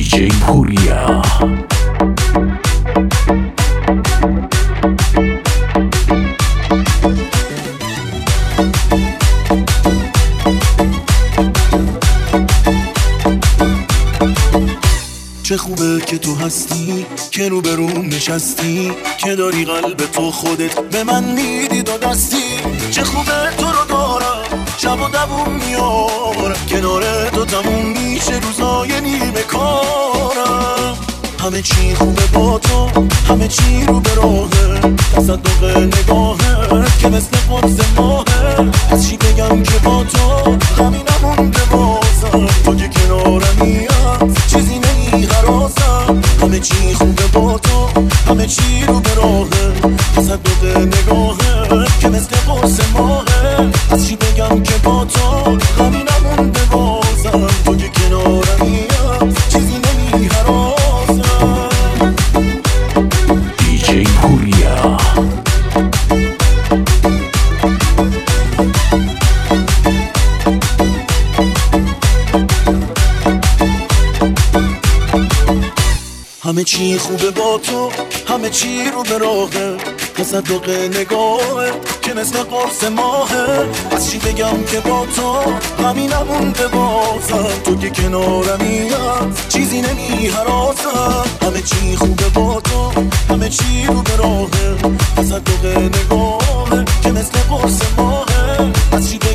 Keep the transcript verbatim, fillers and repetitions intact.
دیجی پوریا. چه خوبه که تو هستی، که رو به روم نشستی، که داری قلب تو خودت به من میدی دو دستی. چه خوبه تو رو دارم، شب و دووم میارم، کنار تو تموم میشه روزای نیمه کارم. همه چی خوبه با تو، همه چی رو به راهه، تصدق نگاهت که مثل قرص ماهه. از چی بگم که با تو همین نمونده بازم، تو که کنارمی چیزی نمی غرازم. همه چی خوبه با تو، همه چی رو به راهه، تصدق نگاهت که مثل قرص ماهه. از چی بگم که با تو همین نمونده بازم، تو که کنارمی چیزی نمی غرازم. دیجی پوریا. همه چی خوبه با تو، همه چی رو به راهه، تصدق نگاهه که مثل قرص ماهه. از چی بگم که با تو همین نمونده بازم، تو که کنارمی چیزی نمی هراسم. همه چی خوبه با تو، همه چی رو به راهه، تصدق نگاهه که مثل قرص ماهه. از چی